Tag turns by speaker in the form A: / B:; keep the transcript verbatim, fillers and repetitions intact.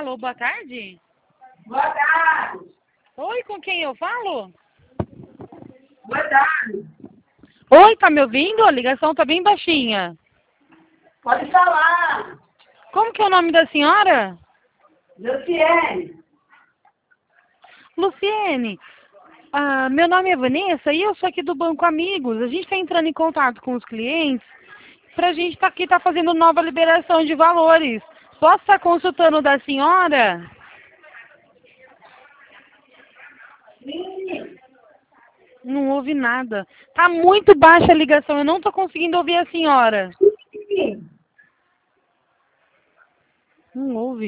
A: Alô, boa tarde?
B: Boa tarde.
A: Oi, com quem eu falo?
B: Boa tarde.
A: Oi, tá me ouvindo? A ligação tá bem baixinha.
B: Pode falar.
A: Como que é o nome da senhora?
B: Luciene.
A: Luciene. Ah, meu nome é Vanessa e eu sou aqui do Banco Amigos. A gente está entrando em contato com os clientes para a gente estar aqui tá fazendo nova liberação de valores. Posso estar consultando da senhora?
B: Sim.
A: Não ouve nada. Tá muito baixa a ligação, eu não estou conseguindo ouvir a senhora.
B: Sim.
A: Não ouve.